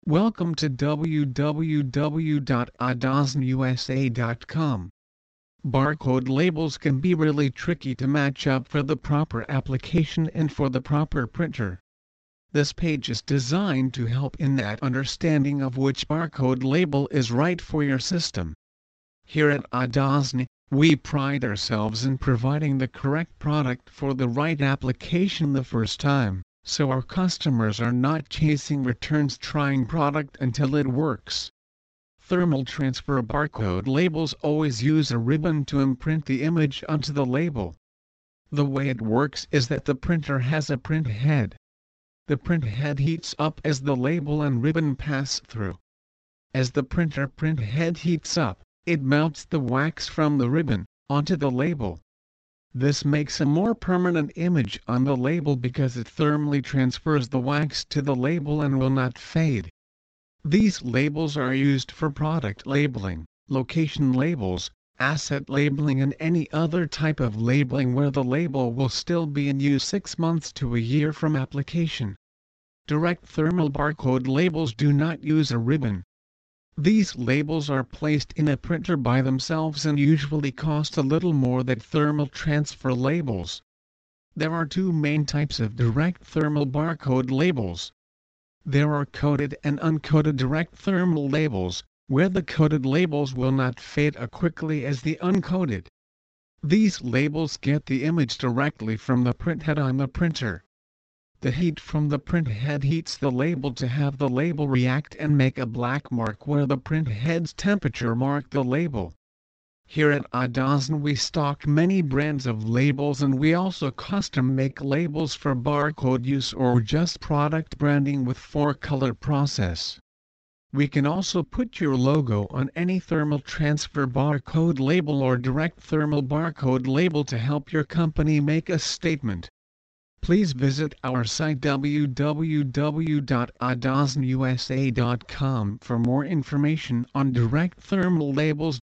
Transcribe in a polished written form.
Welcome to www.adosnusa.com. Barcode labels can be really tricky to match up for the proper application and for the proper printer. This page is designed to help in that understanding of which barcode label is right for your system. Here at Adosn, we pride ourselves in providing the correct product for the right application the first time, so our customers are not chasing returns trying product until it works. Thermal transfer barcode labels always use a ribbon to imprint the image onto the label. The way it works is that the printer has a print head. The print head heats up as the label and ribbon pass through. As the printer print head heats up, it mounts the wax from the ribbon onto the label. This makes a more permanent image on the label because it thermally transfers the wax to the label and will not fade. These labels are used for product labeling, location labels, asset labeling and any other type of labeling where the label will still be in use 6 months to a year from application. Direct thermal barcode labels do not use a ribbon. These labels are placed in a printer by themselves and usually cost a little more than thermal transfer labels. There are two main types of direct thermal barcode labels. There are coated and uncoated direct thermal labels, where the coated labels will not fade as quickly as the uncoated. These labels get the image directly from the printhead on the printer. The heat from the printhead heats the label to have the label react and make a black mark where the printhead's temperature marked the label. Here at Adosn we stock many brands of labels and we also custom make labels for barcode use or just product branding with 4-color process. We can also put your logo on any thermal transfer barcode label or direct thermal barcode label to help your company make a statement. Please visit our site www.adosnusa.com for more information on direct thermal labels.